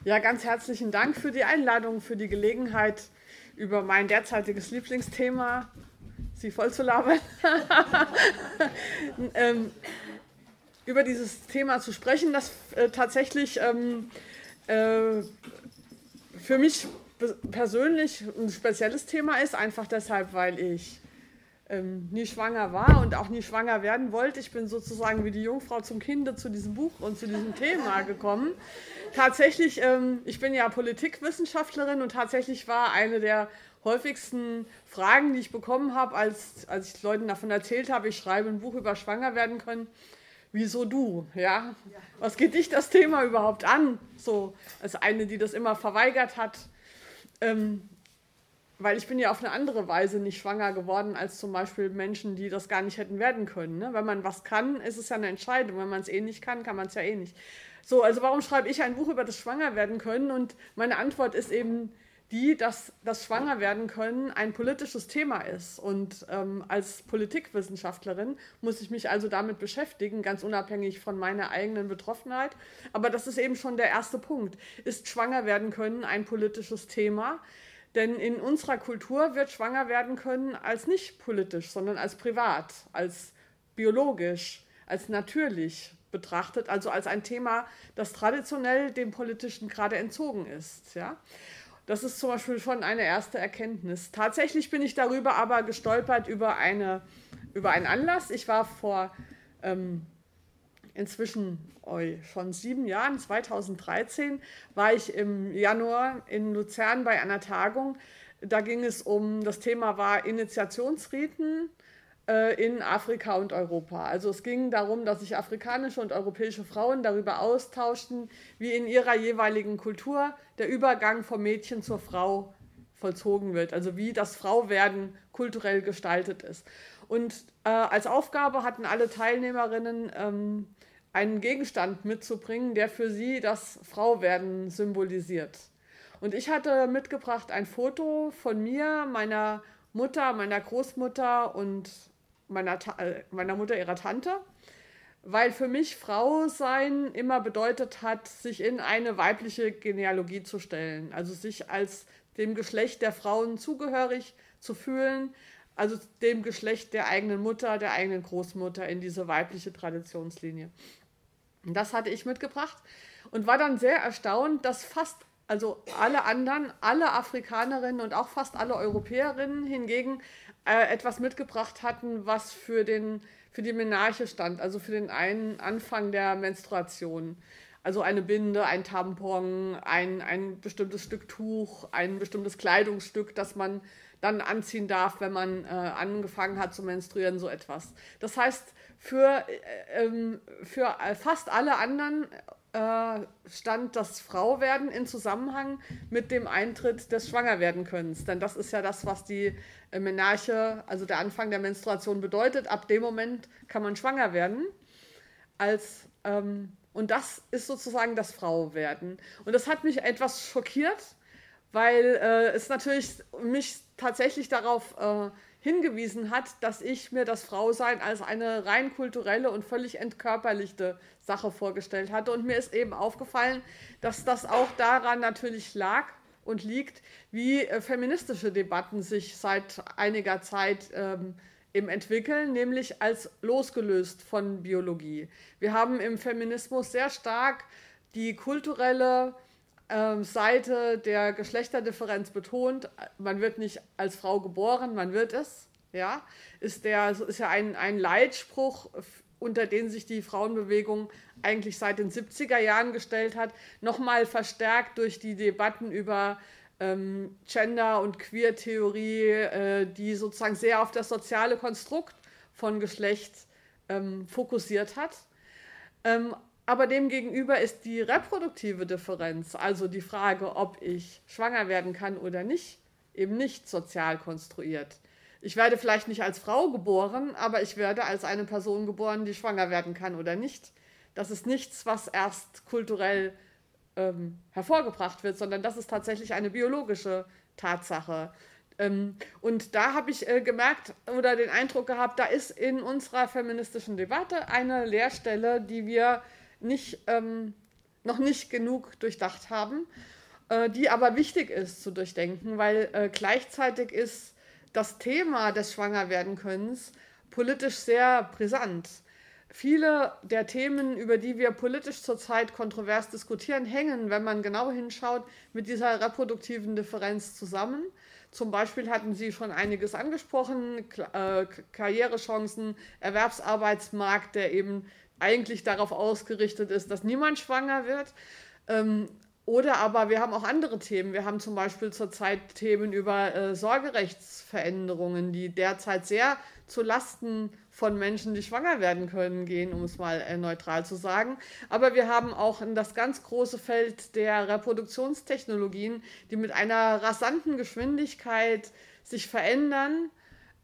Ja, ganz herzlichen Dank für die Einladung, für die Gelegenheit, über mein derzeitiges Lieblingsthema Sie voll zu labern, ähm, über dieses Thema zu sprechen, das tatsächlich äh, für mich persönlich ein spezielles Thema ist, einfach deshalb, weil ich nie schwanger war und auch nie schwanger werden wollte. Ich bin sozusagen wie die Jungfrau zum Kinde zu diesem Buch und zu diesem Thema gekommen. Tatsächlich, ich bin ja Politikwissenschaftlerin und tatsächlich war eine der häufigsten Fragen, die ich bekommen habe, als ich Leuten davon erzählt habe, ich schreibe ein Buch über schwanger werden können, wieso du? Ja? Was geht dich das Thema überhaupt an? So, als eine, die das immer verweigert hat. Ähm, Weil ich bin ja auf eine andere Weise nicht schwanger geworden als zum Beispiel Menschen, die das gar nicht hätten werden können. Ne? Wenn man was kann, ist es ja eine Entscheidung. Wenn man es eh nicht kann, kann man es ja eh nicht. So, also warum schreibe ich ein Buch über das Schwangerwerden können? Und meine Antwort ist eben die, dass das Schwangerwerden können ein politisches Thema ist. Und als Politikwissenschaftlerin muss ich mich also damit beschäftigen, ganz unabhängig von meiner eigenen Betroffenheit. Aber das ist eben schon der erste Punkt. Ist Schwangerwerden können ein politisches Thema? Denn in unserer Kultur wird schwanger werden können als nicht politisch, sondern als privat, als biologisch, als natürlich betrachtet, also als ein Thema, das traditionell dem Politischen gerade entzogen ist. Ja? Das ist zum Beispiel schon eine erste Erkenntnis. Tatsächlich bin ich darüber aber gestolpert über einen Anlass. Ich war vor inzwischen schon 7 Jahren, 2013, war ich im Januar in Luzern bei einer Tagung. Da ging es das Thema war Initiationsriten in Afrika und Europa. Also es ging darum, dass sich afrikanische und europäische Frauen darüber austauschten, wie in ihrer jeweiligen Kultur der Übergang vom Mädchen zur Frau vollzogen wird, also wie das Frauwerden kulturell gestaltet ist. Und als Aufgabe hatten alle Teilnehmerinnen einen Gegenstand mitzubringen, der für sie das Frauwerden symbolisiert. Und ich hatte mitgebracht ein Foto von mir, meiner Mutter, meiner Großmutter und meiner Mutter ihrer Tante, weil für mich Frau sein immer bedeutet hat, sich in eine weibliche Genealogie zu stellen, also sich als dem Geschlecht der Frauen zugehörig zu fühlen, also dem Geschlecht der eigenen Mutter, der eigenen Großmutter in diese weibliche Traditionslinie. Und das hatte ich mitgebracht und war dann sehr erstaunt, dass also alle anderen, alle Afrikanerinnen und auch fast alle Europäerinnen hingegen etwas mitgebracht hatten, was für die Menarche stand, also für den einen Anfang der Menstruation. Also eine Binde, ein Tampon, ein bestimmtes Stück Tuch, ein bestimmtes Kleidungsstück, das man dann anziehen darf, wenn man angefangen hat zu menstruieren, so etwas. Das heißt, für fast alle anderen stand das Frauwerden in Zusammenhang mit dem Eintritt des Schwangerwerdenkönnens. Denn das ist ja das, was die Menarche, also der Anfang der Menstruation bedeutet. Ab dem Moment kann man schwanger werden. Und das ist sozusagen das Frauwerden. Und das hat mich etwas schockiert, weil es natürlich mich tatsächlich darauf hingewiesen hat, dass ich mir das Frausein als eine rein kulturelle und völlig entkörperlichte Sache vorgestellt hatte. Und mir ist eben aufgefallen, dass das auch daran natürlich lag und liegt, wie feministische Debatten sich seit einiger Zeit eben entwickeln, nämlich als losgelöst von Biologie. Wir haben im Feminismus sehr stark die kulturelle Seite der Geschlechterdifferenz betont. Man wird nicht als Frau geboren, man wird es. Ja, ist ja ein Leitspruch, unter den sich die Frauenbewegung eigentlich seit den 70er Jahren gestellt hat, nochmal verstärkt durch die Debatten über Gender- und Queer-Theorie, die sozusagen sehr auf das soziale Konstrukt von Geschlecht fokussiert hat. Aber demgegenüber ist die reproduktive Differenz, also die Frage, ob ich schwanger werden kann oder nicht, eben nicht sozial konstruiert. Ich werde vielleicht nicht als Frau geboren, aber ich werde als eine Person geboren, die schwanger werden kann oder nicht. Das ist nichts, was erst kulturell hervorgebracht wird, sondern das ist tatsächlich eine biologische Tatsache. Und da habe ich gemerkt oder den Eindruck gehabt, da ist in unserer feministischen Debatte eine Leerstelle, die wir nicht noch nicht genug durchdacht haben, die aber wichtig ist zu durchdenken, weil gleichzeitig ist das Thema des Schwangerwerdenkönnens politisch sehr brisant. Viele der Themen, über die wir politisch zurzeit kontrovers diskutieren, hängen, wenn man genau hinschaut, mit dieser reproduktiven Differenz zusammen. Zum Beispiel hatten Sie schon einiges angesprochen, Karrierechancen, Erwerbsarbeitsmarkt, der eben eigentlich darauf ausgerichtet ist, dass niemand schwanger wird. Oder aber wir haben auch andere Themen. Wir haben zum Beispiel zurzeit Themen über Sorgerechtsveränderungen, die derzeit sehr zu Lasten von Menschen, die schwanger werden können, gehen, um es mal neutral zu sagen. Aber wir haben auch das ganz große Feld der Reproduktionstechnologien, die mit einer rasanten Geschwindigkeit sich verändern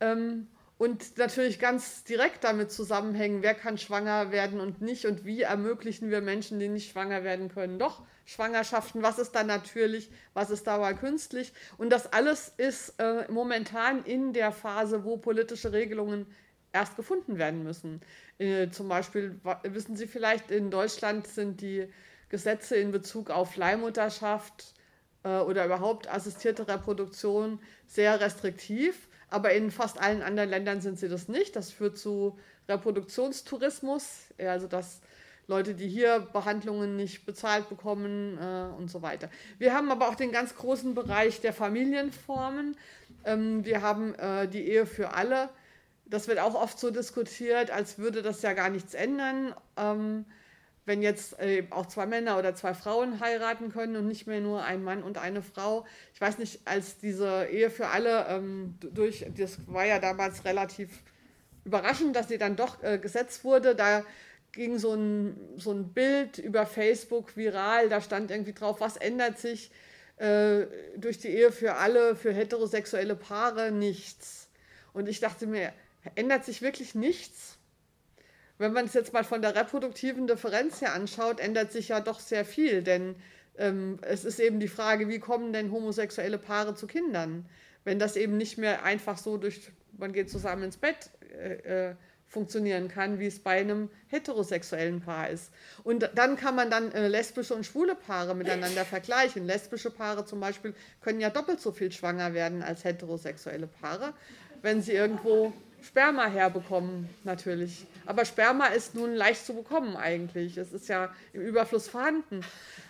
und natürlich ganz direkt damit zusammenhängen, wer kann schwanger werden und nicht und wie ermöglichen wir Menschen, die nicht schwanger werden können, doch Schwangerschaften, was ist da natürlich, was ist dabei künstlich. Und das alles ist momentan in der Phase, wo politische Regelungen erst gefunden werden müssen. Zum Beispiel, wissen Sie vielleicht, in Deutschland sind die Gesetze in Bezug auf Leihmutterschaft oder überhaupt assistierte Reproduktion sehr restriktiv, aber in fast allen anderen Ländern sind sie das nicht. Das führt zu Reproduktionstourismus, also dass Leute, die hier Behandlungen nicht bezahlt bekommen und so weiter. Wir haben aber auch den ganz großen Bereich der Familienformen. Wir haben die Ehe für alle. Das wird auch oft so diskutiert, als würde das ja gar nichts ändern, wenn jetzt auch 2 Männer oder 2 Frauen heiraten können und nicht mehr nur ein Mann und eine Frau. Ich weiß nicht, als diese Ehe für alle das war ja damals relativ überraschend, dass sie dann doch gesetzt wurde. Da ging so ein Bild über Facebook viral, da stand irgendwie drauf, was ändert sich durch die Ehe für alle, für heterosexuelle Paare? Nichts. Und ich dachte mir, ändert sich wirklich nichts? Wenn man es jetzt mal von der reproduktiven Differenz her anschaut, ändert sich ja doch sehr viel, denn es ist eben die Frage, wie kommen denn homosexuelle Paare zu Kindern? Wenn das eben nicht mehr einfach so man geht zusammen ins Bett, funktionieren kann, wie es bei einem heterosexuellen Paar ist. Und dann kann man dann lesbische und schwule Paare miteinander vergleichen. Lesbische Paare zum Beispiel können ja doppelt so viel schwanger werden als heterosexuelle Paare, wenn sie irgendwo Sperma herbekommen, natürlich. Aber Sperma ist nun leicht zu bekommen eigentlich. Es ist ja im Überfluss vorhanden.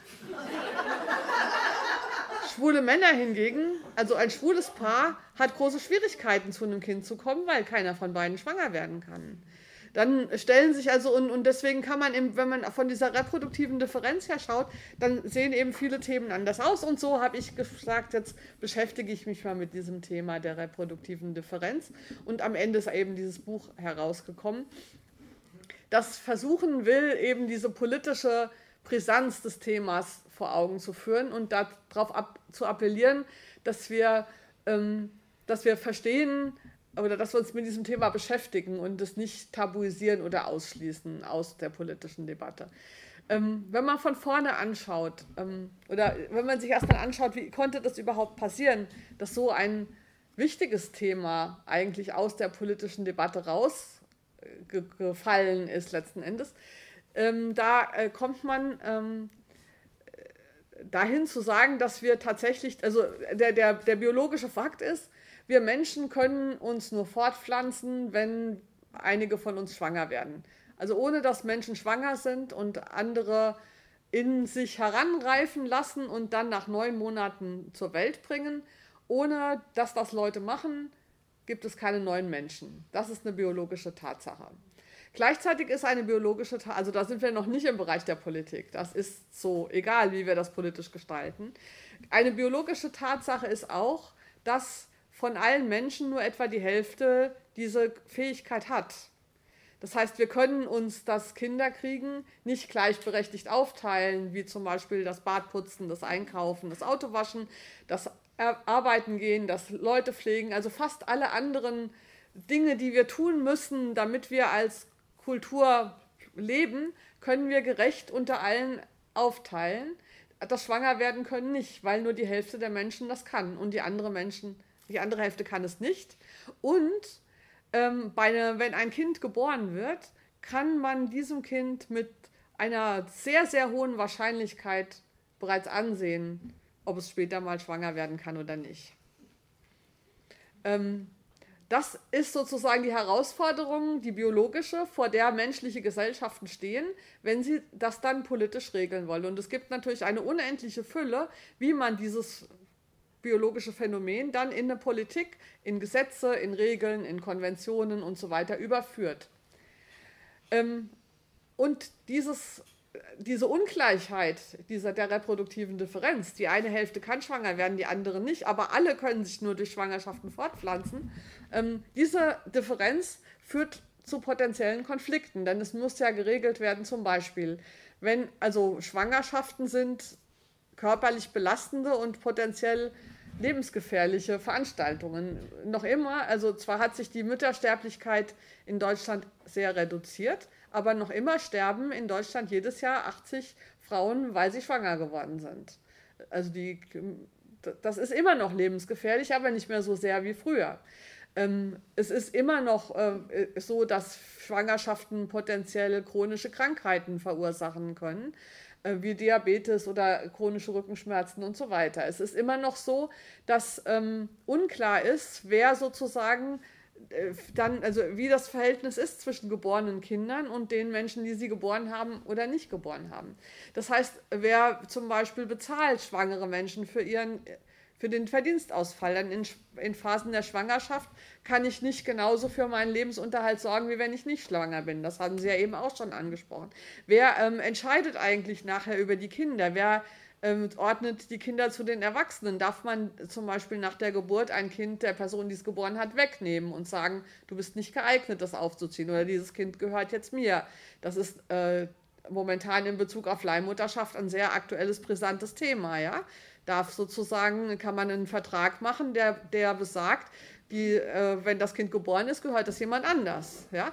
Schwule Männer hingegen, also ein schwules Paar, hat große Schwierigkeiten, zu einem Kind zu kommen, weil keiner von beiden schwanger werden kann. Dann stellen sich also, und deswegen kann man, wenn man von dieser reproduktiven Differenz her schaut, dann sehen eben viele Themen anders aus. Und so habe ich gesagt, jetzt beschäftige ich mich mal mit diesem Thema der reproduktiven Differenz. Und am Ende ist eben dieses Buch herausgekommen, das versuchen will, eben diese politische Brisanz des Themas vor Augen zu führen und darauf zu appellieren, dass wir verstehen oder dass wir uns mit diesem Thema beschäftigen und es nicht tabuisieren oder ausschließen aus der politischen Debatte. Wenn man von vorne anschaut oder wenn man sich erstmal anschaut, wie konnte das überhaupt passieren, dass so ein wichtiges Thema eigentlich aus der politischen Debatte rausgefallen ist letzten Endes, da kommt man dahin zu sagen, dass wir tatsächlich, also der biologische Fakt ist, wir Menschen können uns nur fortpflanzen, wenn einige von uns schwanger werden. Also ohne dass Menschen schwanger sind und andere in sich heranreifen lassen und dann nach 9 Monaten zur Welt bringen, ohne dass das Leute machen, gibt es keine neuen Menschen. Das ist eine biologische Tatsache. Gleichzeitig ist eine biologische Tatsache, also da sind wir noch nicht im Bereich der Politik, das ist so, egal wie wir das politisch gestalten. Eine biologische Tatsache ist auch, dass von allen Menschen nur etwa die Hälfte diese Fähigkeit hat. Das heißt, wir können uns das Kinderkriegen nicht gleichberechtigt aufteilen, wie zum Beispiel das Badputzen, das Einkaufen, das Autowaschen, das Arbeiten gehen, das Leute pflegen, also fast alle anderen Dinge, die wir tun müssen, damit wir als Kultur leben, können wir gerecht unter allen aufteilen. Das Schwangerwerden können nicht, weil nur die Hälfte der Menschen das kann und die andere Hälfte kann es nicht. Und wenn ein Kind geboren wird, kann man diesem Kind mit einer sehr, sehr hohen Wahrscheinlichkeit bereits ansehen, ob es später mal schwanger werden kann oder nicht. Das ist sozusagen die Herausforderung, die biologische, vor der menschliche Gesellschaften stehen, wenn sie das dann politisch regeln wollen. Und es gibt natürlich eine unendliche Fülle, wie man dieses biologische Phänomen dann in eine Politik, in Gesetze, in Regeln, in Konventionen und so weiter überführt. Und diese Ungleichheit der reproduktiven Differenz, die eine Hälfte kann schwanger werden, die andere nicht, aber alle können sich nur durch Schwangerschaften fortpflanzen, diese Differenz führt zu potenziellen Konflikten, denn es muss ja geregelt werden, zum Beispiel, wenn also Schwangerschaften sind körperlich belastende und potenziell lebensgefährliche Veranstaltungen. Noch immer, also zwar hat sich die Müttersterblichkeit in Deutschland sehr reduziert, aber noch immer sterben in Deutschland jedes Jahr 80 Frauen, weil sie schwanger geworden sind. Also das ist immer noch lebensgefährlich, aber nicht mehr so sehr wie früher. Es ist immer noch so, dass Schwangerschaften potenziell chronische Krankheiten verursachen können, wie Diabetes oder chronische Rückenschmerzen und so weiter. Es ist immer noch so, dass unklar ist, wer sozusagen dann, also wie das Verhältnis ist zwischen geborenen Kindern und den Menschen, die sie geboren haben oder nicht geboren haben. Das heißt, wer zum Beispiel bezahlt schwangere Menschen für den Verdienstausfall, dann in Phasen der Schwangerschaft kann ich nicht genauso für meinen Lebensunterhalt sorgen, wie wenn ich nicht schwanger bin. Das haben Sie ja eben auch schon angesprochen. Wer entscheidet eigentlich nachher über die Kinder? Wer ordnet die Kinder zu den Erwachsenen? Darf man zum Beispiel nach der Geburt ein Kind der Person, die es geboren hat, wegnehmen und sagen, du bist nicht geeignet, das aufzuziehen oder dieses Kind gehört jetzt mir? Das ist momentan in Bezug auf Leihmutterschaft ein sehr aktuelles, brisantes Thema, ja? Kann man einen Vertrag machen, der besagt, wenn das Kind geboren ist, gehört das jemand anders. Ja?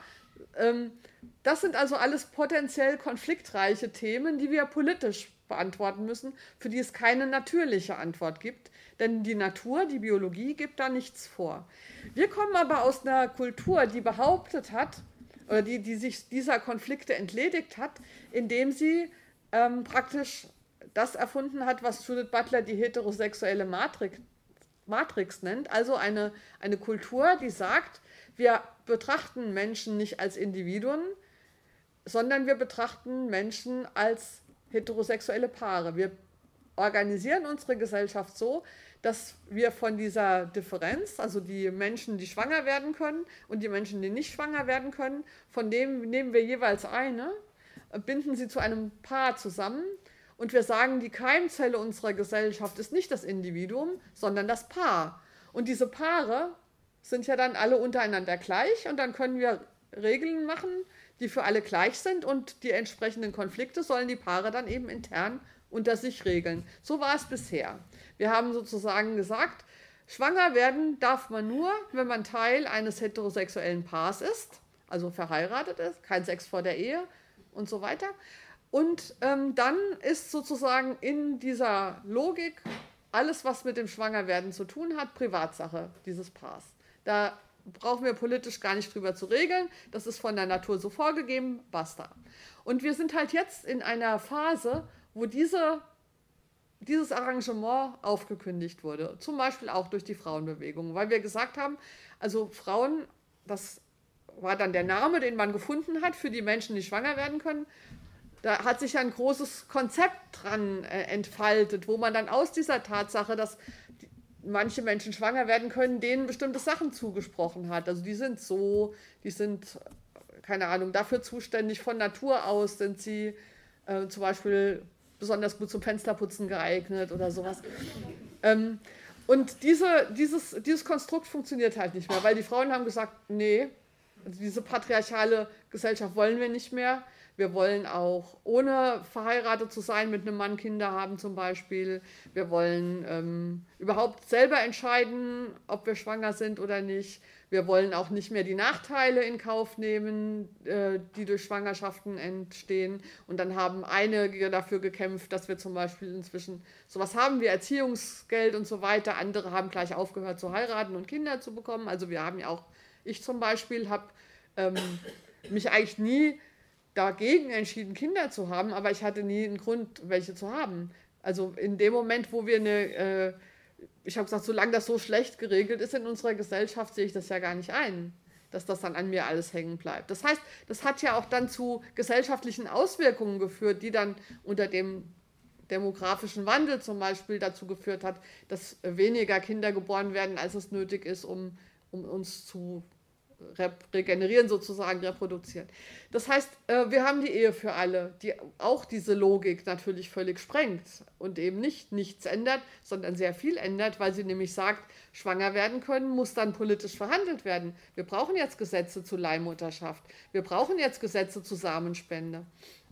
Das sind also alles potenziell konfliktreiche Themen, die wir politisch beantworten müssen, für die es keine natürliche Antwort gibt. Denn die Natur, die Biologie gibt da nichts vor. Wir kommen aber aus einer Kultur, die behauptet hat, oder die sich dieser Konflikte entledigt hat, indem sie praktisch das erfunden hat, was Judith Butler die heterosexuelle Matrix nennt, also eine Kultur, die sagt, wir betrachten Menschen nicht als Individuen, sondern wir betrachten Menschen als heterosexuelle Paare. Wir organisieren unsere Gesellschaft so, dass wir von dieser Differenz, also die Menschen, die schwanger werden können und die Menschen, die nicht schwanger werden können, von dem nehmen wir jeweils eine, binden sie zu einem Paar zusammen. Und wir sagen, die Keimzelle unserer Gesellschaft ist nicht das Individuum, sondern das Paar. Und diese Paare sind ja dann alle untereinander gleich und dann können wir Regeln machen, die für alle gleich sind und die entsprechenden Konflikte sollen die Paare dann eben intern unter sich regeln. So war es bisher. Wir haben sozusagen gesagt, schwanger werden darf man nur, wenn man Teil eines heterosexuellen Paars ist, also verheiratet ist, kein Sex vor der Ehe und so weiter. Und dann ist sozusagen in dieser Logik alles, was mit dem Schwangerwerden zu tun hat, Privatsache dieses Paars. Da brauchen wir politisch gar nicht drüber zu regeln. Das ist von der Natur so vorgegeben, basta. Und wir sind halt jetzt in einer Phase, wo dieses Arrangement aufgekündigt wurde. Zum Beispiel auch durch die Frauenbewegung, weil wir gesagt haben, also Frauen, das war dann der Name, den man gefunden hat für die Menschen, die schwanger werden können. Da hat sich ein großes Konzept dran entfaltet, wo man dann aus dieser Tatsache, dass manche Menschen schwanger werden können, denen bestimmte Sachen zugesprochen hat. Also die sind, keine Ahnung, dafür zuständig, von Natur aus sind sie zum Beispiel besonders gut zum Fensterputzen geeignet oder sowas. Und dieses Konstrukt funktioniert halt nicht mehr, weil die Frauen haben gesagt, nee, diese patriarchale Gesellschaft wollen wir nicht mehr. Wir wollen auch, ohne verheiratet zu sein, mit einem Mann Kinder haben zum Beispiel. Wir wollen überhaupt selber entscheiden, ob wir schwanger sind oder nicht. Wir wollen auch nicht mehr die Nachteile in Kauf nehmen, die durch Schwangerschaften entstehen. Und dann haben einige dafür gekämpft, dass wir zum Beispiel inzwischen sowas haben wie Erziehungsgeld und so weiter. Andere haben gleich aufgehört zu heiraten und Kinder zu bekommen. Also wir haben ja auch, ich zum Beispiel habe mich eigentlich nie dagegen entschieden, Kinder zu haben, aber ich hatte nie einen Grund, welche zu haben. Also in dem Moment, wo wir ich habe gesagt, solange das so schlecht geregelt ist in unserer Gesellschaft, sehe ich das ja gar nicht ein, dass das dann an mir alles hängen bleibt. Das heißt, das hat ja auch dann zu gesellschaftlichen Auswirkungen geführt, die dann unter dem demografischen Wandel zum Beispiel dazu geführt hat, dass weniger Kinder geboren werden, als es nötig ist, um uns zu regenerieren, sozusagen reproduzieren. Das heißt, wir haben die Ehe für alle, die auch diese Logik natürlich völlig sprengt und eben nicht nichts ändert, sondern sehr viel ändert, weil sie nämlich sagt, schwanger werden können, muss dann politisch verhandelt werden. Wir brauchen jetzt Gesetze zu Leihmutterschaft. Wir brauchen jetzt Gesetze zu Samenspende.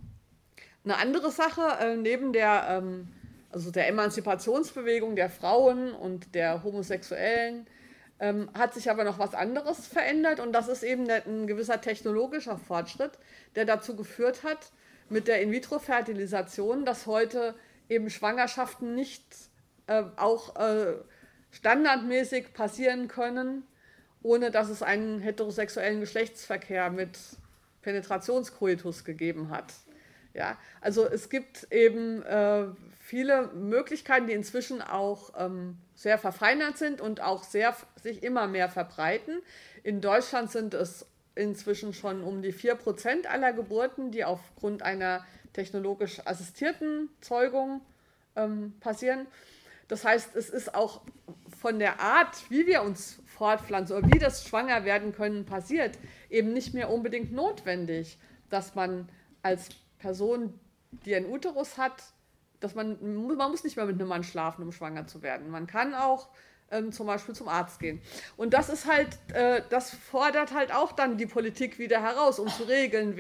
Eine andere Sache, neben also der Emanzipationsbewegung der Frauen und der Homosexuellen, hat sich aber noch was anderes verändert, und das ist eben ein gewisser technologischer Fortschritt, der dazu geführt hat, mit der In-vitro-Fertilisation, dass heute eben Schwangerschaften nicht auch standardmäßig passieren können, ohne dass es einen heterosexuellen Geschlechtsverkehr mit Penetrationskoitus gegeben hat. Ja, also es gibt eben viele Möglichkeiten, die inzwischen auch sehr verfeinert sind und auch sich immer mehr verbreiten. In Deutschland sind es inzwischen schon um die 4% aller Geburten, die aufgrund einer technologisch assistierten Zeugung passieren. Das heißt, es ist auch von der Art, wie wir uns fortpflanzen oder wie das Schwangerwerden können passiert, eben nicht mehr unbedingt notwendig, dass man als Person, die einen Uterus hat, man muss nicht mehr mit einem Mann schlafen, um schwanger zu werden. Man kann auch zum Beispiel zum Arzt gehen. Und das ist halt, das fordert halt auch dann die Politik wieder heraus, um zu regeln,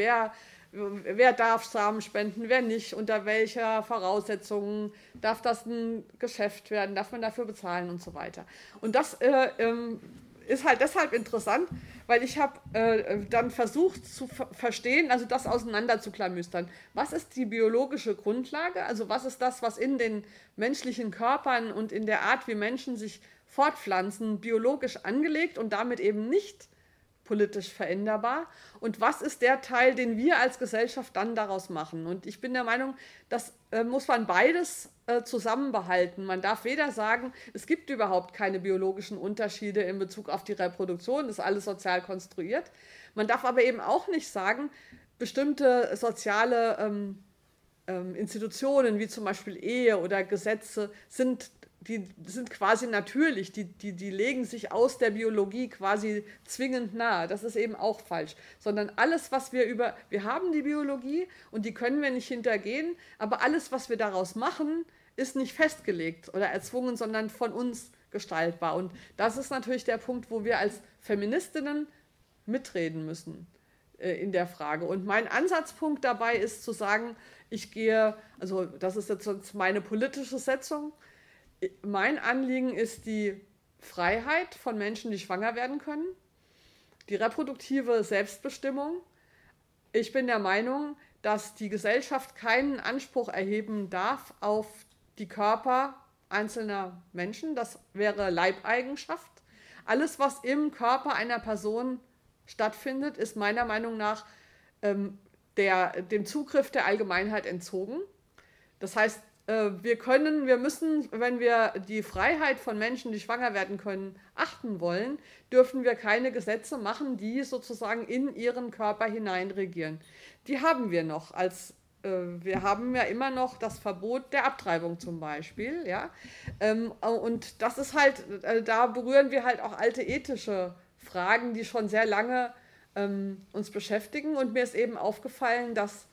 wer darf Samen spenden, wer nicht, unter welcher Voraussetzungen darf das ein Geschäft werden, darf man dafür bezahlen und so weiter. Und das ist halt deshalb interessant, weil ich habe dann versucht zu verstehen, also das auseinanderzuklamüstern. Was ist die biologische Grundlage? Also was ist das, was in den menschlichen Körpern und in der Art, wie Menschen sich fortpflanzen, biologisch angelegt und damit eben nicht politisch veränderbar? Und was ist der Teil, den wir als Gesellschaft dann daraus machen? Und ich bin der Meinung, das muss man beides zusammenbehalten. Man darf weder sagen, es gibt überhaupt keine biologischen Unterschiede in Bezug auf die Reproduktion, das ist alles sozial konstruiert. Man darf aber eben auch nicht sagen, bestimmte soziale Institutionen, wie zum Beispiel Ehe oder Gesetze, sind quasi natürlich, die legen sich aus der Biologie quasi zwingend nahe. Das ist eben auch falsch. Sondern alles, was wir haben die Biologie und die können wir nicht hintergehen, aber alles, was wir daraus machen, ist nicht festgelegt oder erzwungen, sondern von uns gestaltbar. Und das ist natürlich der Punkt, wo wir als Feministinnen mitreden müssen in der Frage. Und mein Ansatzpunkt dabei ist zu sagen, also das ist jetzt meine politische Setzung, mein Anliegen ist die Freiheit von Menschen, die schwanger werden können, die reproduktive Selbstbestimmung. Ich bin der Meinung, dass die Gesellschaft keinen Anspruch erheben darf auf die Körper einzelner Menschen. Das wäre Leibeigenschaft. Alles, was im Körper einer Person stattfindet, ist meiner Meinung nach dem Zugriff der Allgemeinheit entzogen. Das heißt, wir müssen, wenn wir die Freiheit von Menschen, die schwanger werden können, achten wollen, dürfen wir keine Gesetze machen, die sozusagen in ihren Körper hineinregieren. Die haben wir noch wir haben ja immer noch das Verbot der Abtreibung zum Beispiel, ja. Und das ist halt, da berühren wir halt auch alte ethische Fragen, die schon sehr lange uns beschäftigen. Und mir ist eben aufgefallen, dass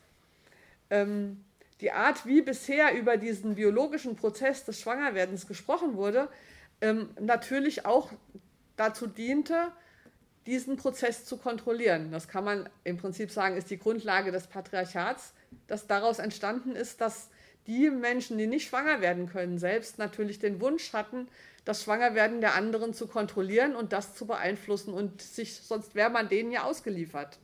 die Art, wie bisher über diesen biologischen Prozess des Schwangerwerdens gesprochen wurde, natürlich auch dazu diente, diesen Prozess zu kontrollieren. Das kann man im Prinzip sagen, ist die Grundlage des Patriarchats, das daraus entstanden ist, dass die Menschen, die nicht schwanger werden können, selbst natürlich den Wunsch hatten, das Schwangerwerden der anderen zu kontrollieren und das zu beeinflussen, und sonst wäre man denen ja ausgeliefert.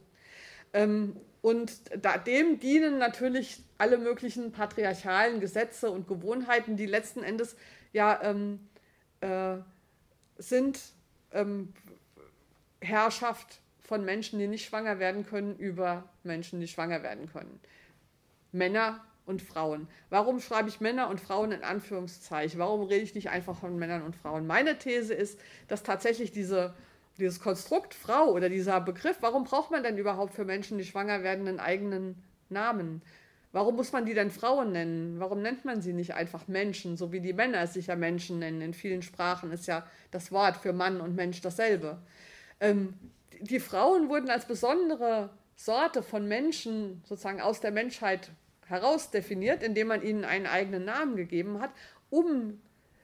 Und dem dienen natürlich alle möglichen patriarchalen Gesetze und Gewohnheiten, die letzten Endes ja sind Herrschaft von Menschen, die nicht schwanger werden können, über Menschen, die schwanger werden können. Männer und Frauen. Warum schreibe ich Männer und Frauen in Anführungszeichen? Warum rede ich nicht einfach von Männern und Frauen? Meine These ist, dass tatsächlich dieses Konstrukt Frau oder dieser Begriff, warum braucht man denn überhaupt für Menschen, die schwanger werden, einen eigenen Namen? Warum muss man die denn Frauen nennen? Warum nennt man sie nicht einfach Menschen, so wie die Männer es sich ja Menschen nennen? In vielen Sprachen ist ja das Wort für Mann und Mensch dasselbe. Die Frauen wurden als besondere Sorte von Menschen sozusagen aus der Menschheit heraus definiert, indem man ihnen einen eigenen Namen gegeben hat, um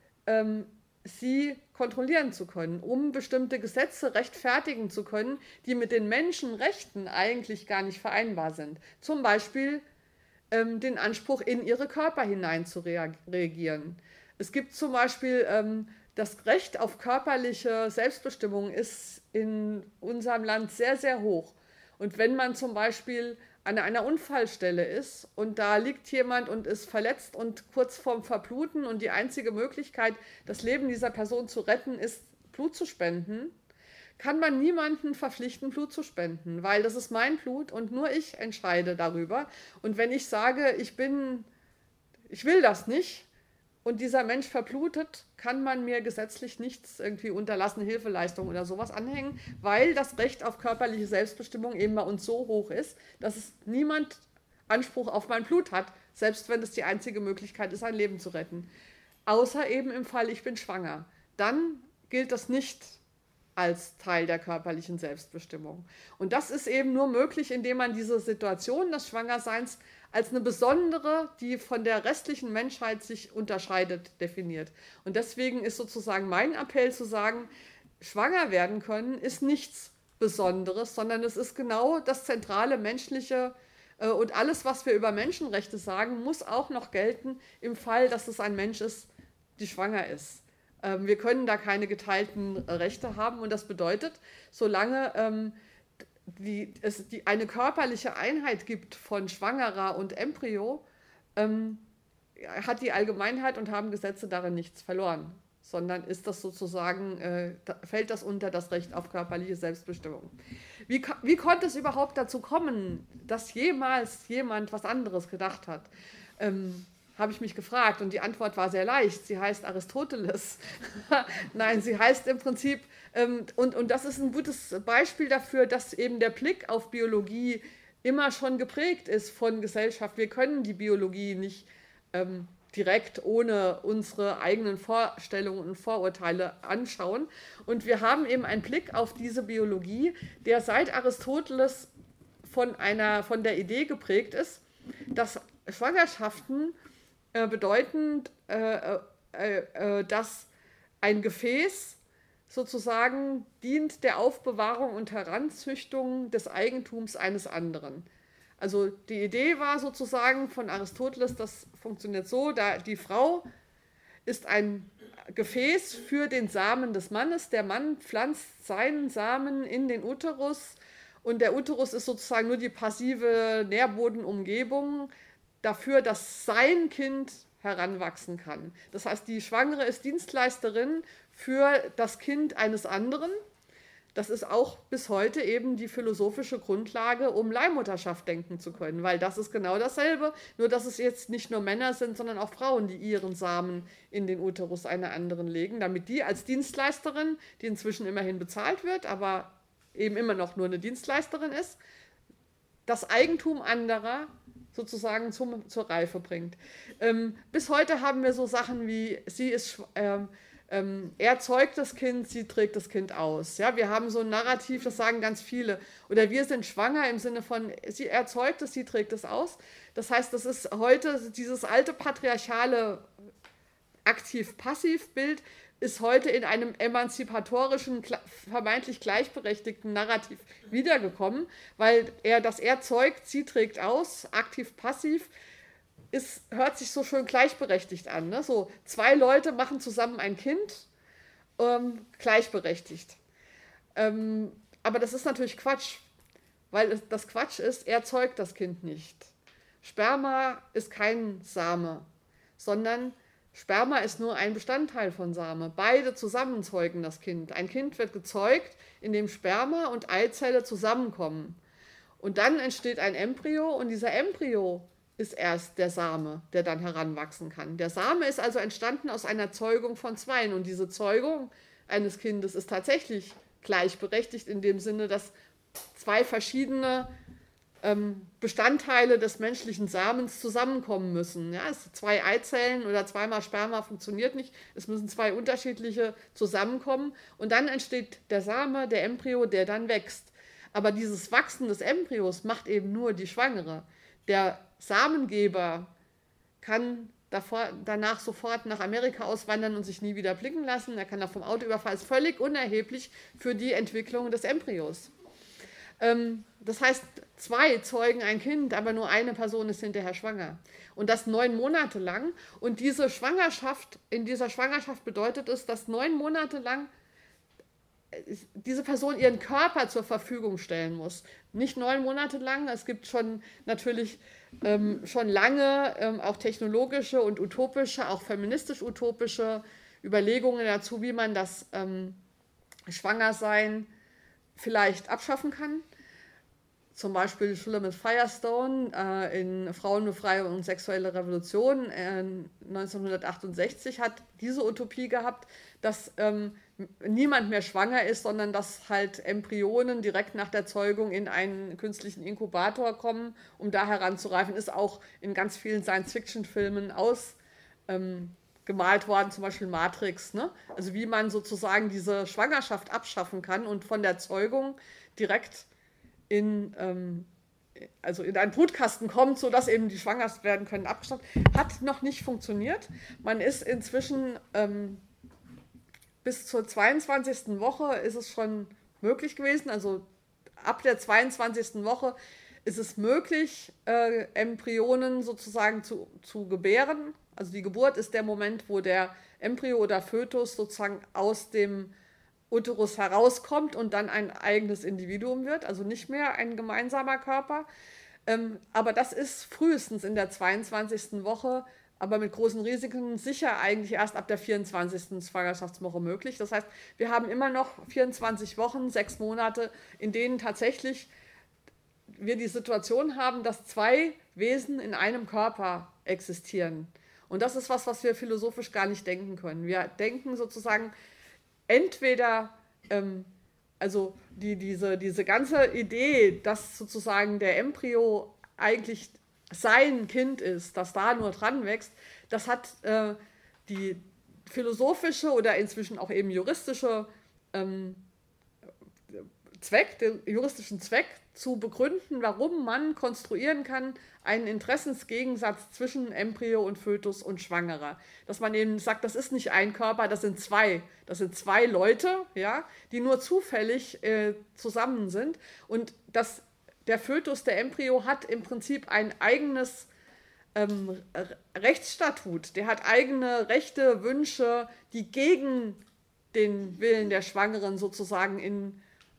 sie kontrollieren zu können, um bestimmte Gesetze rechtfertigen zu können, die mit den Menschenrechten eigentlich gar nicht vereinbar sind. Zum Beispiel den Anspruch, in ihre Körper hinein zu reagieren. Es gibt zum Beispiel das Recht auf körperliche Selbstbestimmung ist in unserem Land sehr, sehr hoch. Und wenn man zum Beispiel an einer Unfallstelle ist und da liegt jemand und ist verletzt und kurz vorm Verbluten und die einzige Möglichkeit, das Leben dieser Person zu retten, ist, Blut zu spenden, kann man niemanden verpflichten, Blut zu spenden, weil das ist mein Blut und nur ich entscheide darüber. Und wenn ich sage, ich will das nicht und dieser Mensch verblutet, kann man mir gesetzlich nichts irgendwie unterlassene Hilfeleistung oder sowas anhängen, weil das Recht auf körperliche Selbstbestimmung eben bei uns so hoch ist, dass es niemand Anspruch auf mein Blut hat, selbst wenn es die einzige Möglichkeit ist, ein Leben zu retten. Außer eben im Fall, ich bin schwanger. Dann gilt das nicht als Teil der körperlichen Selbstbestimmung. Und das ist eben nur möglich, indem man diese Situation des Schwangerseins als eine besondere, die von der restlichen Menschheit sich unterscheidet, definiert. Und deswegen ist sozusagen mein Appell zu sagen, schwanger werden können ist nichts Besonderes, sondern es ist genau das zentrale menschliche und alles, was wir über Menschenrechte sagen, muss auch noch gelten im Fall, dass es ein Mensch ist, die schwanger ist. Wir können da keine geteilten Rechte haben und das bedeutet, solange es eine körperliche Einheit gibt von Schwangerer und Embryo, hat die Allgemeinheit und haben Gesetze darin nichts verloren, sondern ist das sozusagen, fällt das unter das Recht auf körperliche Selbstbestimmung. Wie konnte es überhaupt dazu kommen, dass jemals jemand was anderes gedacht hat? Habe ich mich gefragt und die Antwort war sehr leicht. Sie heißt Aristoteles. Nein, sie heißt im Prinzip, und das ist ein gutes Beispiel dafür, dass eben der Blick auf Biologie immer schon geprägt ist von Gesellschaft. Wir können die Biologie nicht direkt ohne unsere eigenen Vorstellungen und Vorurteile anschauen. Und wir haben eben einen Blick auf diese Biologie, der seit Aristoteles von der Idee geprägt ist, dass Schwangerschaften bedeuten, dass ein Gefäß sozusagen dient der Aufbewahrung und Heranzüchtung des Eigentums eines anderen. Also die Idee war sozusagen von Aristoteles, das funktioniert so, die Frau ist ein Gefäß für den Samen des Mannes, der Mann pflanzt seinen Samen in den Uterus und der Uterus ist sozusagen nur die passive Nährbodenumgebung dafür, dass sein Kind heranwachsen kann. Das heißt, die Schwangere ist Dienstleisterin für das Kind eines anderen. Das ist auch bis heute eben die philosophische Grundlage, um Leihmutterschaft denken zu können, weil das ist genau dasselbe, nur dass es jetzt nicht nur Männer sind, sondern auch Frauen, die ihren Samen in den Uterus einer anderen legen, damit die als Dienstleisterin, die inzwischen immerhin bezahlt wird, aber eben immer noch nur eine Dienstleisterin ist, das Eigentum anderer sozusagen zur Reife bringt. Bis heute haben wir so Sachen wie, er zeugt das Kind, sie trägt das Kind aus. Ja, wir haben so ein Narrativ, das sagen ganz viele. Oder wir sind schwanger im Sinne von, er zeugt es, sie trägt es aus. Das heißt, das ist heute dieses alte patriarchale Aktiv-Passiv-Bild ist heute in einem emanzipatorischen, vermeintlich gleichberechtigten Narrativ wiedergekommen, weil er zeugt, sie trägt aus, aktiv-passiv, hört sich so schön gleichberechtigt an. Ne? So 2 Leute machen zusammen ein Kind, gleichberechtigt. Aber das ist natürlich Quatsch, weil das Quatsch ist, er zeugt das Kind nicht. Sperma ist kein Same, sondern Sperma ist nur ein Bestandteil von Same. Beide zusammen zeugen das Kind. Ein Kind wird gezeugt, in dem Sperma und Eizelle zusammenkommen. Und dann entsteht ein Embryo und dieser Embryo ist erst der Same, der dann heranwachsen kann. Der Same ist also entstanden aus einer Zeugung von Zweien und diese Zeugung eines Kindes ist tatsächlich gleichberechtigt in dem Sinne, dass zwei verschiedene Bestandteile des menschlichen Samens zusammenkommen müssen. Ja, es 2 Eizellen oder 2-mal Sperma funktioniert nicht. Es müssen 2 unterschiedliche zusammenkommen und dann entsteht der Same, der Embryo, der dann wächst. Aber dieses Wachsen des Embryos macht eben nur die Schwangere. Der Samengeber kann danach sofort nach Amerika auswandern und sich nie wieder blicken lassen. Er kann da vom Auto überfahren. Ist völlig unerheblich für die Entwicklung des Embryos. Das heißt, 2 zeugen ein Kind, aber nur eine Person ist hinterher schwanger. Und das 9 Monate lang. Und in dieser Schwangerschaft bedeutet es, dass 9 Monate lang diese Person ihren Körper zur Verfügung stellen muss. Nicht 9 Monate lang, es gibt schon natürlich schon lange auch technologische und utopische, auch feministisch-utopische Überlegungen dazu, wie man das Schwangersein vielleicht abschaffen kann. Zum Beispiel Shulamith Firestone in Frauenbefreiung und sexuelle Revolution 1968 hat diese Utopie gehabt, dass niemand mehr schwanger ist, sondern dass halt Embryonen direkt nach der Zeugung in einen künstlichen Inkubator kommen, um da heranzureifen. Ist auch in ganz vielen Science-Fiction-Filmen gemalt worden, zum Beispiel Matrix. Ne? Also wie man sozusagen diese Schwangerschaft abschaffen kann und von der Zeugung direkt in einen Brutkasten kommt, sodass eben die schwanger werden können, abgeschafft. Hat noch nicht funktioniert. Man ist inzwischen bis zur 22. Woche ist es schon möglich gewesen. Also ab der 22. Woche ist es möglich, Embryonen sozusagen zu gebären. Also die Geburt ist der Moment, wo der Embryo oder Fötus sozusagen aus dem Uterus herauskommt und dann ein eigenes Individuum wird, also nicht mehr ein gemeinsamer Körper. Aber das ist frühestens in der 22. Woche, aber mit großen Risiken sicher eigentlich erst ab der 24. Schwangerschaftswoche möglich. Das heißt, wir haben immer noch 24 Wochen, 6 Monate, in denen tatsächlich wir die Situation haben, dass 2 Wesen in einem Körper existieren. Und das ist was wir philosophisch gar nicht denken können. Wir denken sozusagen, entweder, also diese ganze Idee, dass sozusagen der Embryo eigentlich sein Kind ist, das da nur dran wächst, das hat die philosophische oder inzwischen auch eben juristische den juristischen Zweck zu begründen, warum man konstruieren kann, einen Interessensgegensatz zwischen Embryo und Fötus und Schwangerer. Dass man eben sagt, das ist nicht ein Körper, das sind zwei Leute, ja, die nur zufällig zusammen sind. Und dass der Fötus, der Embryo, hat im Prinzip ein eigenes Rechtsstatut. Der hat eigene Rechte, Wünsche, die gegen den Willen der Schwangeren sozusagen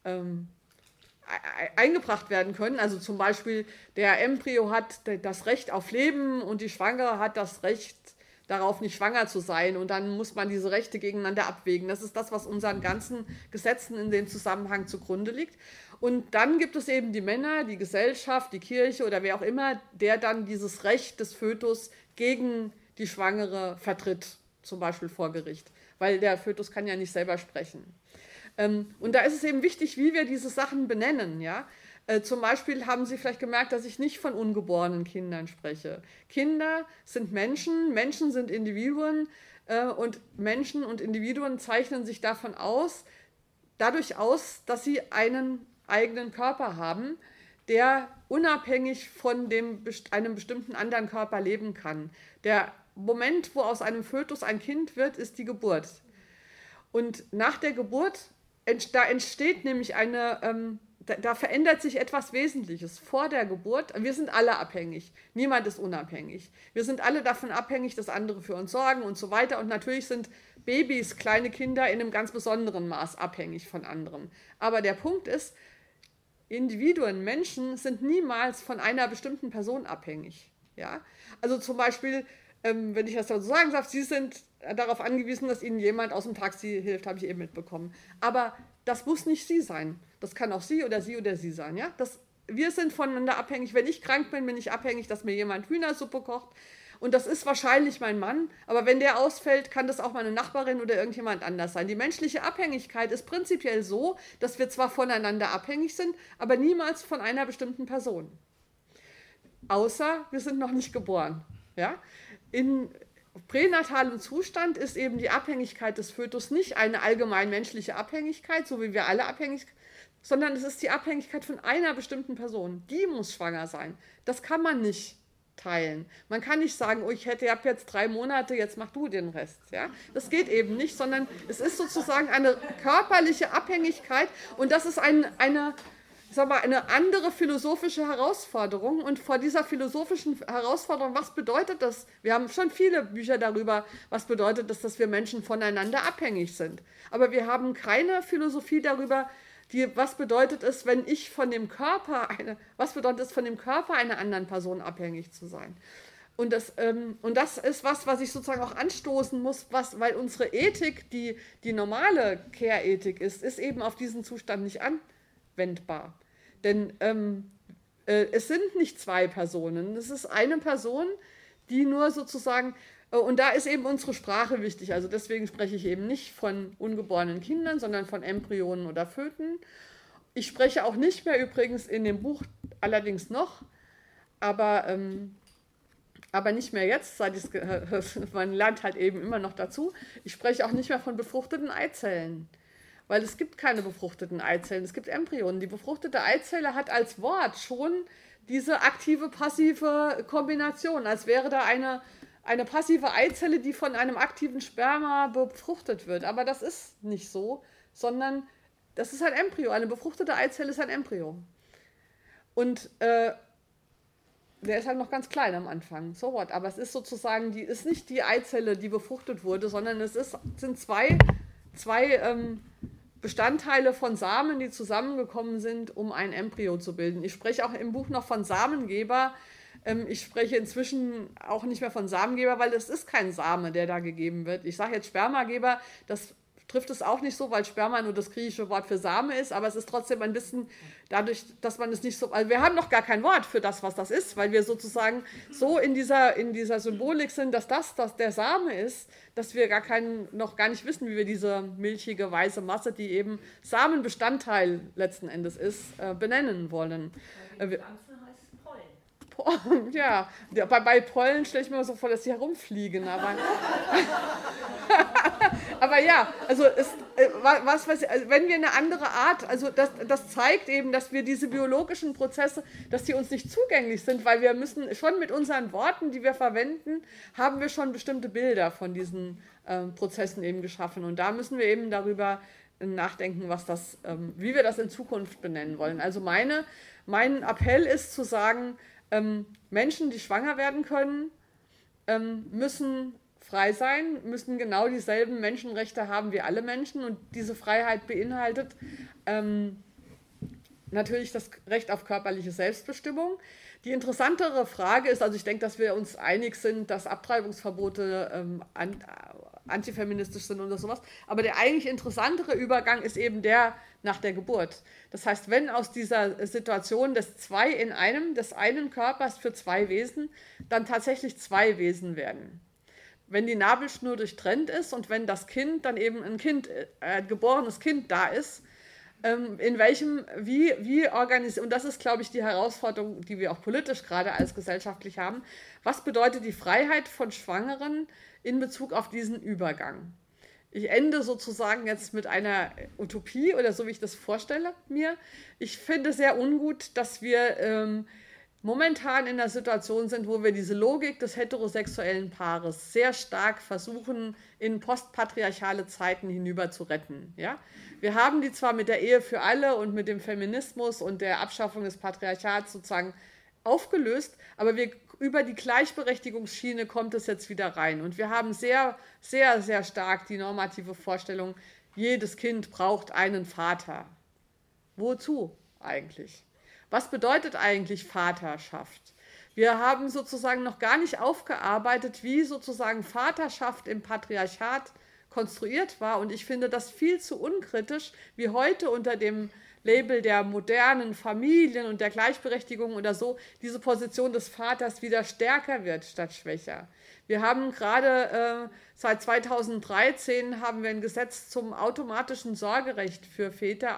eingebracht werden können. Also zum Beispiel der Embryo hat das Recht auf Leben und die Schwangere hat das Recht darauf, nicht schwanger zu sein. Und dann muss man diese Rechte gegeneinander abwägen. Das ist das, was unseren ganzen Gesetzen in dem Zusammenhang zugrunde liegt. Und dann gibt es eben die Männer, die Gesellschaft, die Kirche oder wer auch immer, der dann dieses Recht des Fötus gegen die Schwangere vertritt, zum Beispiel vor Gericht. Weil der Fötus kann ja nicht selber sprechen. Und da ist es eben wichtig, wie wir diese Sachen benennen. Ja? Zum Beispiel haben Sie vielleicht gemerkt, dass ich nicht von ungeborenen Kindern spreche. Kinder sind Menschen, Menschen sind Individuen und Menschen und Individuen zeichnen sich dadurch aus, dass sie einen eigenen Körper haben, der unabhängig von einem bestimmten anderen Körper leben kann. Der Moment, wo aus einem Fötus ein Kind wird, ist die Geburt. Und nach der Geburt, da entsteht nämlich da verändert sich etwas Wesentliches. Vor der Geburt, wir sind alle abhängig, niemand ist unabhängig. Wir sind alle davon abhängig, dass andere für uns sorgen und so weiter. Und natürlich sind Babys, kleine Kinder in einem ganz besonderen Maß abhängig von anderen. Aber der Punkt ist, Individuen, Menschen sind niemals von einer bestimmten Person abhängig. Ja? Also zum Beispiel wenn ich das so sagen darf, Sie sind darauf angewiesen, dass Ihnen jemand aus dem Taxi hilft, habe ich eben mitbekommen. Aber das muss nicht Sie sein. Das kann auch Sie oder Sie sein. Ja? Wir sind voneinander abhängig. Wenn ich krank bin, bin ich abhängig, dass mir jemand Hühnersuppe kocht. Und das ist wahrscheinlich mein Mann. Aber wenn der ausfällt, kann das auch meine Nachbarin oder irgendjemand anders sein. Die menschliche Abhängigkeit ist prinzipiell so, dass wir zwar voneinander abhängig sind, aber niemals von einer bestimmten Person. Außer wir sind noch nicht geboren. Ja? In pränatalem Zustand ist eben die Abhängigkeit des Fötus nicht eine allgemein menschliche Abhängigkeit, so wie wir alle abhängig sind, sondern es ist die Abhängigkeit von einer bestimmten Person. Die muss schwanger sein. Das kann man nicht teilen. Man kann nicht sagen, oh, ich habe jetzt 3 Monate, jetzt mach du den Rest. Ja? Das geht eben nicht, sondern es ist sozusagen eine körperliche Abhängigkeit und das ist eine andere philosophische Herausforderung. Und vor dieser philosophischen Herausforderung, was bedeutet das? Wir haben schon viele Bücher darüber, was bedeutet das, dass wir Menschen voneinander abhängig sind. Aber wir haben keine Philosophie darüber, was bedeutet es, wenn ich von dem Körper einer anderen Person abhängig zu sein? Und das ist was ich sozusagen auch anstoßen muss, weil unsere Ethik, die normale Care-Ethik ist eben auf diesen Zustand nicht anwendbar. Denn es sind nicht 2 Personen, es ist eine Person, die nur sozusagen, und da ist eben unsere Sprache wichtig, also deswegen spreche ich eben nicht von ungeborenen Kindern, sondern von Embryonen oder Föten. Ich spreche auch nicht mehr übrigens in dem Buch, allerdings noch, aber nicht mehr jetzt, man lernt halt eben immer noch dazu, ich spreche auch nicht mehr von befruchteten Eizellen. Weil es gibt keine befruchteten Eizellen, es gibt Embryonen. Die befruchtete Eizelle hat als Wort schon diese aktive-passive Kombination, als wäre da eine passive Eizelle, die von einem aktiven Sperma befruchtet wird. Aber das ist nicht so, sondern das ist ein Embryo. Eine befruchtete Eizelle ist ein Embryo. Und der ist halt noch ganz klein am Anfang, so what. Aber es ist sozusagen, ist nicht die Eizelle, die befruchtet wurde, sondern sind zwei Bestandteile von Samen, die zusammengekommen sind, um ein Embryo zu bilden. Ich spreche auch im Buch noch von Samengeber. Ich spreche inzwischen auch nicht mehr von Samengeber, weil es ist kein Same, der da gegeben wird. Ich sage jetzt Spermageber, das trifft es auch nicht so, weil Sperma nur das griechische Wort für Same ist, aber es ist trotzdem ein bisschen dadurch, dass man es nicht so, also wir haben noch gar kein Wort für das, was das ist, weil wir sozusagen so in dieser Symbolik sind, dass das der Same ist, dass wir noch gar nicht wissen, wie wir diese milchige, weiße Masse, die eben Samenbestandteil letzten Endes ist, benennen wollen. Die Pflanze heißt Pollen. Ja, bei Pollen stelle ich mir so vor, dass sie herumfliegen, aber aber ja, also wenn wir eine andere Art, also das zeigt eben, dass wir diese biologischen Prozesse, dass die uns nicht zugänglich sind, weil wir müssen schon mit unseren Worten, die wir verwenden, haben wir schon bestimmte Bilder von diesen Prozessen eben geschaffen. Und da müssen wir eben darüber nachdenken, wie wir das in Zukunft benennen wollen. Also mein Appell ist zu sagen, Menschen, die schwanger werden können, müssen frei sein, müssen genau dieselben Menschenrechte haben wie alle Menschen und diese Freiheit beinhaltet natürlich das Recht auf körperliche Selbstbestimmung. Die interessantere Frage ist, also ich denke, dass wir uns einig sind, dass Abtreibungsverbote antifeministisch sind oder sowas, aber der eigentlich interessantere Übergang ist eben der nach der Geburt. Das heißt, wenn aus dieser Situation des einen Körpers für 2 Wesen, dann tatsächlich 2 Wesen werden. Wenn die Nabelschnur durchtrennt ist und wenn das Kind dann eben ein geborenes Kind da ist, wie organisiert, und das ist, glaube ich, die Herausforderung, die wir auch politisch gerade als gesellschaftlich haben, was bedeutet die Freiheit von Schwangeren in Bezug auf diesen Übergang? Ich ende sozusagen jetzt mit einer Utopie oder so, wie ich das vorstelle mir. Ich finde sehr ungut, dass wir momentan in der Situation sind, wo wir diese Logik des heterosexuellen Paares sehr stark versuchen, in postpatriarchale Zeiten hinüber zu retten. Ja? Wir haben die zwar mit der Ehe für alle und mit dem Feminismus und der Abschaffung des Patriarchats sozusagen aufgelöst, aber über die Gleichberechtigungsschiene kommt es jetzt wieder rein. Und wir haben sehr, sehr, sehr stark die normative Vorstellung, jedes Kind braucht einen Vater. Wozu eigentlich? Was bedeutet eigentlich Vaterschaft? Wir haben sozusagen noch gar nicht aufgearbeitet, wie sozusagen Vaterschaft im Patriarchat konstruiert war. Und ich finde das viel zu unkritisch, wie heute unter dem Label der modernen Familien und der Gleichberechtigung oder so, diese Position des Vaters wieder stärker wird statt schwächer. Wir haben gerade seit 2013 haben wir ein Gesetz zum automatischen Sorgerecht für Väter,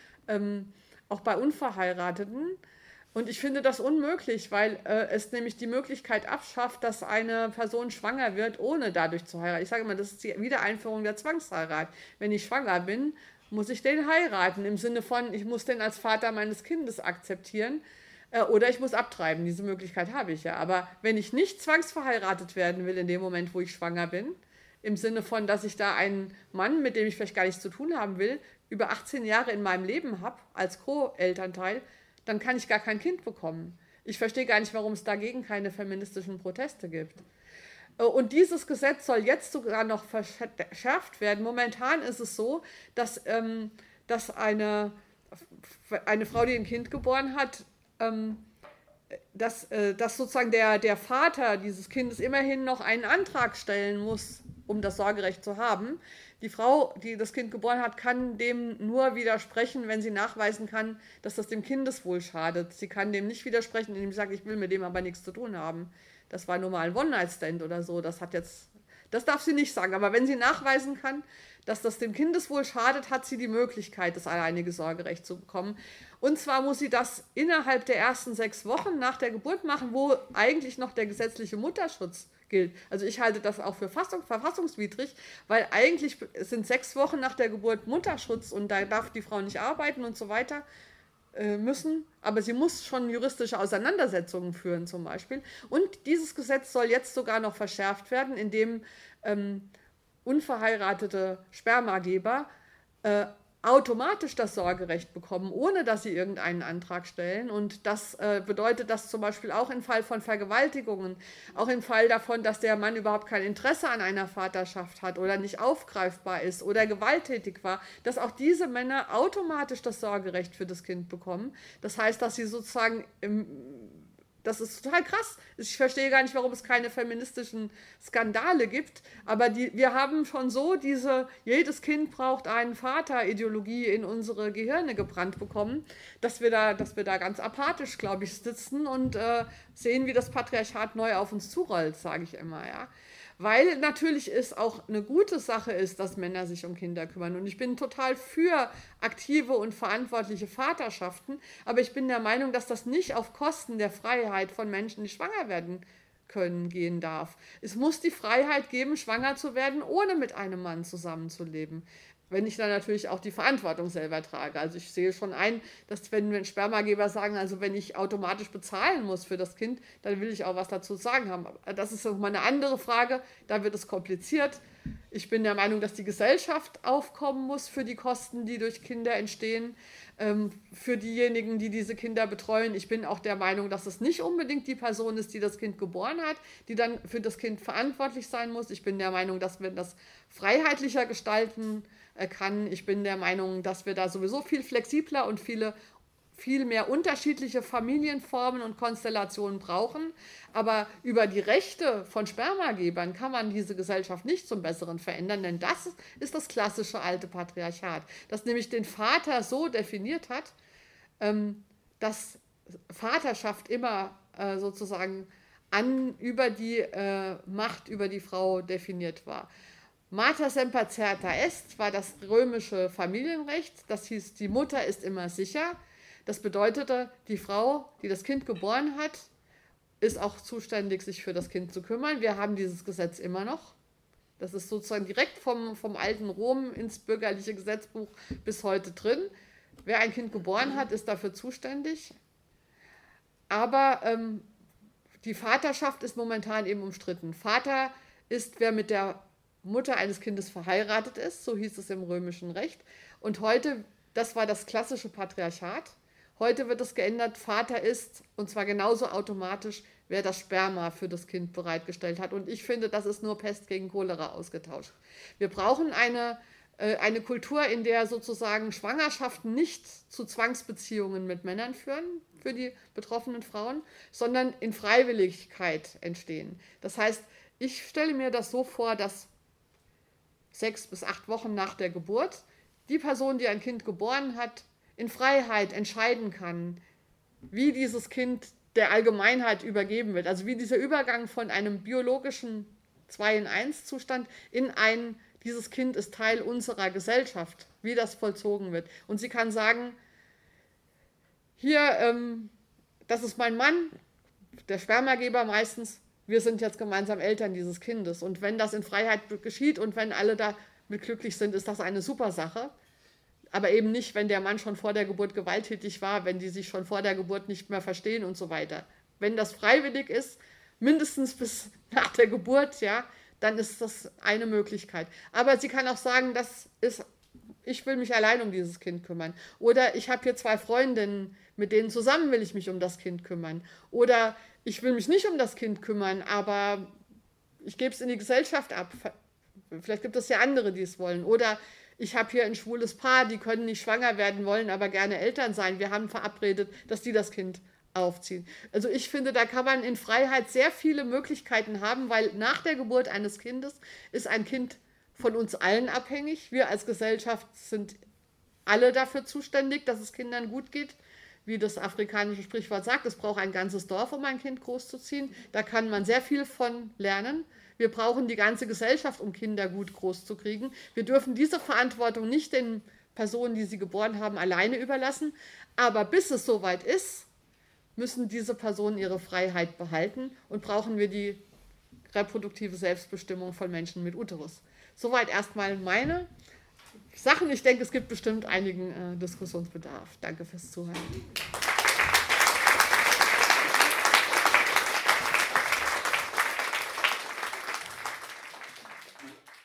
auch bei Unverheirateten. Und ich finde das unmöglich, weil es nämlich die Möglichkeit abschafft, dass eine Person schwanger wird, ohne dadurch zu heiraten. Ich sage immer, das ist die Wiedereinführung der Zwangsheirat. Wenn ich schwanger bin, muss ich den heiraten, im Sinne von, ich muss den als Vater meines Kindes akzeptieren oder ich muss abtreiben. Diese Möglichkeit habe ich ja. Aber wenn ich nicht zwangsverheiratet werden will in dem Moment, wo ich schwanger bin, im Sinne von, dass ich da einen Mann, mit dem ich vielleicht gar nichts zu tun haben will, über 18 Jahre in meinem Leben habe, als Co-Elternteil, dann kann ich gar kein Kind bekommen. Ich verstehe gar nicht, warum es dagegen keine feministischen Proteste gibt. Und dieses Gesetz soll jetzt sogar noch verschärft werden. Momentan ist es so, dass eine Frau, die ein Kind geboren hat, dass sozusagen der Vater dieses Kindes immerhin noch einen Antrag stellen muss, um das Sorgerecht zu haben. Die Frau, die das Kind geboren hat, kann dem nur widersprechen, wenn sie nachweisen kann, dass das dem Kindeswohl schadet. Sie kann dem nicht widersprechen, indem sie sagt, ich will mit dem aber nichts zu tun haben. Das war nur mal ein One-Night-Stand oder so. Das darf sie nicht sagen. Aber wenn sie nachweisen kann, dass das dem Kindeswohl schadet, hat sie die Möglichkeit, das alleinige Sorgerecht zu bekommen. Und zwar muss sie das innerhalb der ersten 6 Wochen nach der Geburt machen, wo eigentlich noch der gesetzliche Mutterschutz gilt. Also ich halte das auch für verfassungswidrig, weil eigentlich sind 6 Wochen nach der Geburt Mutterschutz und da darf die Frau nicht arbeiten und so weiter müssen, aber sie muss schon juristische Auseinandersetzungen führen zum Beispiel. Und dieses Gesetz soll jetzt sogar noch verschärft werden, indem unverheiratete Spermageber automatisch das Sorgerecht bekommen, ohne dass sie irgendeinen Antrag stellen. Und das bedeutet, dass zum Beispiel auch im Fall von Vergewaltigungen, auch im Fall davon, dass der Mann überhaupt kein Interesse an einer Vaterschaft hat oder nicht aufgreifbar ist oder gewalttätig war, dass auch diese Männer automatisch das Sorgerecht für das Kind bekommen. Das heißt, dass sie sozusagen das ist total krass. Ich verstehe gar nicht, warum es keine feministischen Skandale gibt. Aber wir haben schon so jedes Kind braucht einen Vater-Ideologie in unsere Gehirne gebrannt bekommen, dass wir da ganz apathisch, glaube ich, sitzen und sehen, wie das Patriarchat neu auf uns zurollt, sage ich immer, ja. Weil natürlich es auch eine gute Sache ist, dass Männer sich um Kinder kümmern. Und ich bin total für aktive und verantwortliche Vaterschaften. Aber ich bin der Meinung, dass das nicht auf Kosten der Freiheit von Menschen, die schwanger werden können, gehen darf. Es muss die Freiheit geben, schwanger zu werden, ohne mit einem Mann zusammenzuleben. Wenn ich dann natürlich auch die Verantwortung selber trage. Also ich sehe schon ein, dass wenn Spermageber sagen, also wenn ich automatisch bezahlen muss für das Kind, dann will ich auch was dazu sagen haben. Das ist nochmal eine andere Frage, da wird es kompliziert. Ich bin der Meinung, dass die Gesellschaft aufkommen muss für die Kosten, die durch Kinder entstehen, für diejenigen, die diese Kinder betreuen. Ich bin auch der Meinung, dass es nicht unbedingt die Person ist, die das Kind geboren hat, die dann für das Kind verantwortlich sein muss. Ich bin der Meinung, dass wir das freiheitlicher gestalten kann. Ich bin der Meinung, dass wir da sowieso viel flexibler und viel mehr unterschiedliche Familienformen und Konstellationen brauchen. Aber über die Rechte von Spermagebern kann man diese Gesellschaft nicht zum Besseren verändern, denn das ist das klassische alte Patriarchat, das nämlich den Vater so definiert hat, dass Vaterschaft immer sozusagen über die Macht über die Frau definiert war. Mater semper certa est war das römische Familienrecht. Das hieß, die Mutter ist immer sicher. Das bedeutete, die Frau, die das Kind geboren hat, ist auch zuständig, sich für das Kind zu kümmern. Wir haben dieses Gesetz immer noch. Das ist sozusagen direkt vom alten Rom ins bürgerliche Gesetzbuch bis heute drin. Wer ein Kind geboren hat, ist dafür zuständig. Aber die Vaterschaft ist momentan eben umstritten. Vater ist, wer mit der Mutter eines Kindes verheiratet ist, so hieß es im römischen Recht. Und heute, das war das klassische Patriarchat, heute wird es geändert, Vater ist, und zwar genauso automatisch, wer das Sperma für das Kind bereitgestellt hat. Und ich finde, das ist nur Pest gegen Cholera ausgetauscht. Wir brauchen eine eine Kultur, in der sozusagen Schwangerschaften nicht zu Zwangsbeziehungen mit Männern führen für die betroffenen Frauen, sondern in Freiwilligkeit entstehen. Das heißt, ich stelle mir das so vor, dass 6 bis 8 Wochen nach der Geburt die Person, die ein Kind geboren hat, in Freiheit entscheiden kann, wie dieses Kind der Allgemeinheit übergeben wird. Also wie dieser Übergang von einem biologischen 2-in-1-Zustand in ein, dieses Kind ist Teil unserer Gesellschaft, wie das vollzogen wird. Und sie kann sagen, hier, das ist mein Mann, der Spermageber meistens, wir sind jetzt gemeinsam Eltern dieses Kindes. Und wenn das in Freiheit geschieht und wenn alle damit glücklich sind, ist das eine super Sache. Aber eben nicht, wenn der Mann schon vor der Geburt gewalttätig war, wenn die sich schon vor der Geburt nicht mehr verstehen und so weiter. Wenn das freiwillig ist, mindestens bis nach der Geburt, ja, dann ist das eine Möglichkeit. Aber sie kann auch sagen, ich will mich allein um dieses Kind kümmern. Oder ich habe hier 2 Freundinnen, mit denen zusammen will ich mich um das Kind kümmern. Oder ich will mich nicht um das Kind kümmern, aber ich gebe es in die Gesellschaft ab. Vielleicht gibt es ja andere, die es wollen. Oder ich habe hier ein schwules Paar, die können nicht schwanger werden, wollen aber gerne Eltern sein. Wir haben verabredet, dass die das Kind aufziehen. Also ich finde, da kann man in Freiheit sehr viele Möglichkeiten haben, weil nach der Geburt eines Kindes ist ein Kind von uns allen abhängig. Wir als Gesellschaft sind alle dafür zuständig, dass es Kindern gut geht. Wie das afrikanische Sprichwort sagt, es braucht ein ganzes Dorf, um ein Kind großzuziehen. Da kann man sehr viel von lernen. Wir brauchen die ganze Gesellschaft, um Kinder gut groß zu kriegen. Wir dürfen diese Verantwortung nicht den Personen, die sie geboren haben, alleine überlassen. Aber bis es soweit ist, müssen diese Personen ihre Freiheit behalten und brauchen wir die reproduktive Selbstbestimmung von Menschen mit Uterus. Soweit erstmal meine Sachen. Ich denke, es gibt bestimmt einigen Diskussionsbedarf. Danke fürs Zuhören.